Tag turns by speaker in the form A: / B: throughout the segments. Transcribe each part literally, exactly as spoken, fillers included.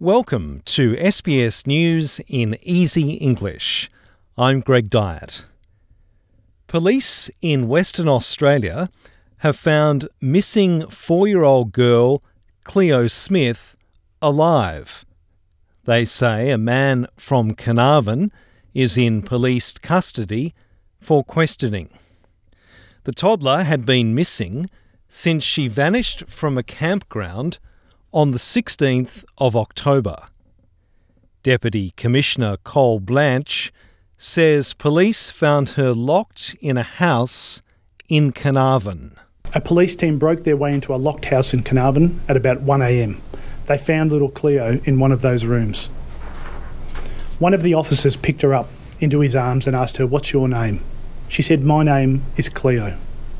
A: Welcome to S B S News in Easy English. I'm Greg Dyett. Police in Western Australia have found missing four-year-old girl Cleo Smith alive. They say a man from Carnarvon is in police custody for questioning. The toddler had been missing since she vanished from a campground on the sixteenth of October. Deputy Commissioner Cole Blanche says police found her locked in a house in Carnarvon.
B: A police team broke their way into a locked house in Carnarvon at about one a.m. They found little Cleo in one of those rooms. One of the officers picked her up into his arms and asked her, "What's your name?" She said, "My name is Cleo."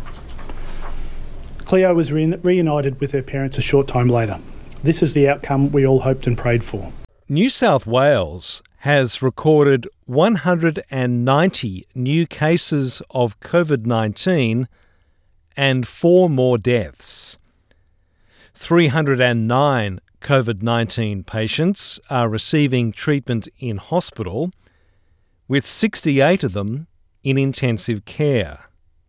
B: Cleo was re- reunited with her parents a short time later. This is the outcome we all hoped and prayed for.
A: New South Wales has recorded one hundred ninety new cases of covid nineteen and four more deaths. three hundred nine covid nineteen patients are receiving treatment in hospital, with sixty-eight of them in intensive care.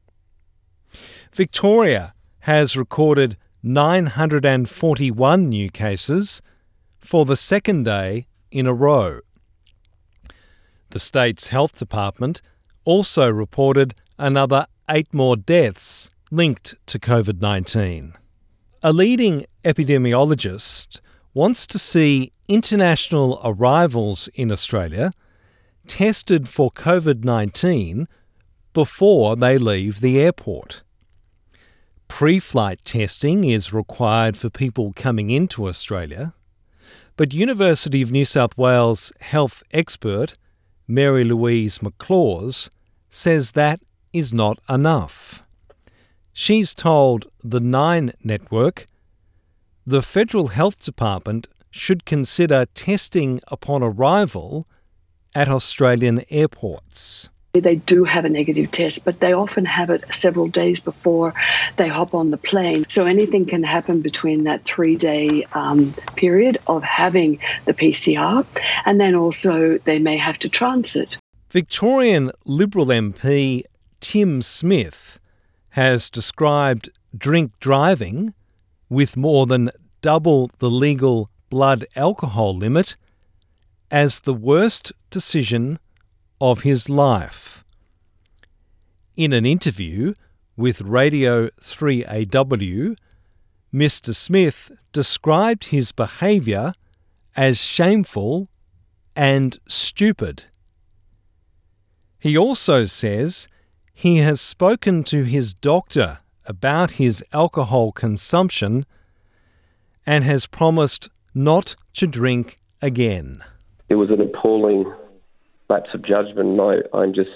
A: Victoria has recorded nine hundred forty-one new cases for the second day in a row. The state's health department also reported another eight more deaths linked to covid nineteen. A leading epidemiologist wants to see international arrivals in Australia tested for covid nineteen before they leave the airport. Pre-flight testing is required for people coming into Australia, but University of New South Wales health expert Mary Louise McLaws says that is not enough. She's told the Nine Network the Federal Health Department should consider testing upon arrival at Australian airports.
C: They do have a negative test, but they often have it several days before they hop on the plane. So anything can happen between that three-day um, period of having the P C R, and then also they may have to transit.
A: Victorian Liberal M P Tim Smith has described drink driving with more than double the legal blood alcohol limit as the worst decision of his life. In an interview with Radio three A W, Mister Smith described his behaviour as shameful and stupid. He also says he has spoken to his doctor about his alcohol consumption and has promised not to drink again.
D: It was an appalling lapse of judgment. I, I'm just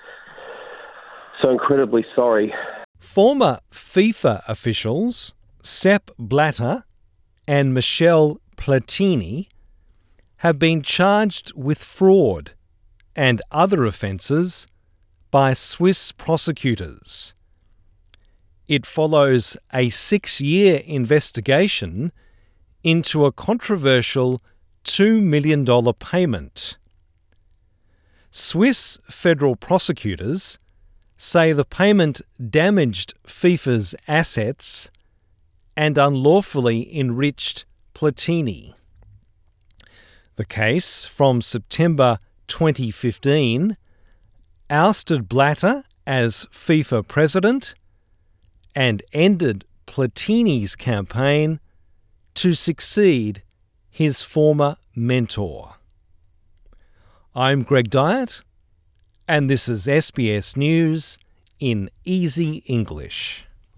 D: so incredibly sorry.
A: Former FIFA officials Sepp Blatter and Michel Platini have been charged with fraud and other offences by Swiss prosecutors. It follows a six-year investigation into a controversial two million dollars payment. Swiss federal prosecutors say the payment damaged FIFA's assets and unlawfully enriched Platini. The case from September twenty fifteen ousted Blatter as FIFA president and ended Platini's campaign to succeed his former mentor. I'm Greg Dyett, and this is S B S News in Easy English.